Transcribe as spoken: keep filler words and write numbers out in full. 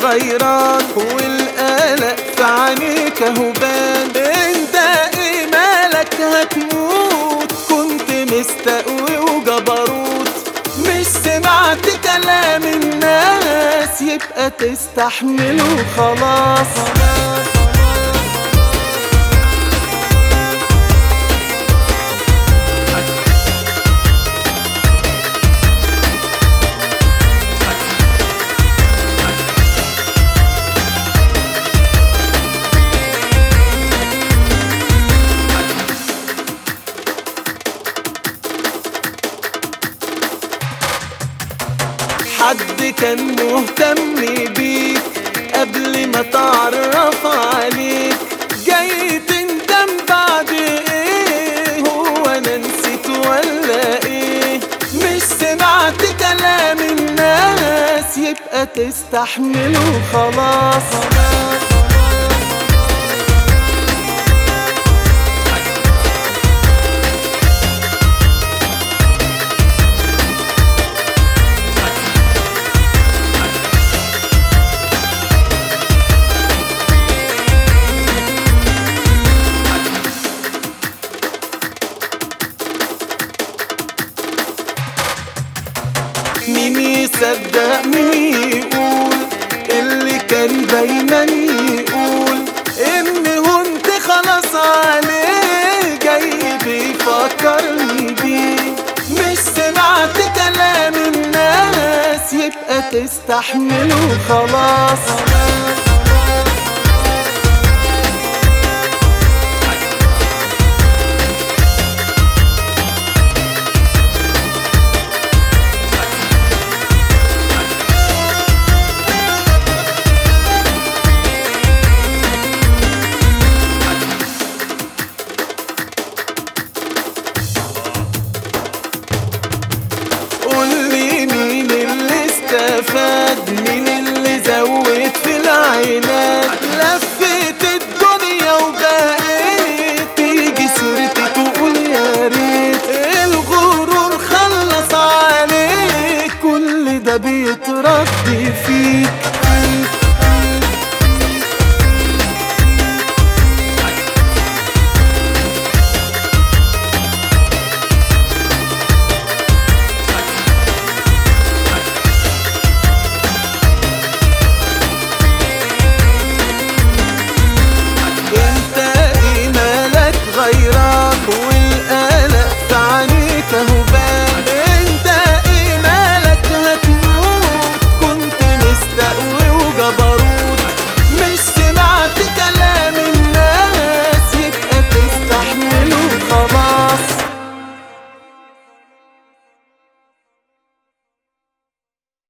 غيران والقلق في عينيك اهو بان. انت ايه مالك هتموت؟ كنت مستقوي وجبروت، مش سمعت كلام الناس يبقى تستحمله خلاص. حد كان مهتم بيك قبل ما تعرف عليك، جاي تندم بعد ايه؟ هو انا نسيت ولا ايه؟ مش سمعت كلام الناس يبقى تستحمله خلاص. مين يصدق مين يقول اللي كان دايما يقول ان هنت خلاص عليه، جاي بيفكرني بيه. مش سمعت كلام الناس يبقى تستحمله خلاص. قولي مين اللي استفاد؟ مين اللي زود في العينات؟ لفيت الدنيا وبقيت تيجي سيرتي تقول يا ريت. الغرور خلص عليك، كل ده بيترد فيك. والقلق في عينيك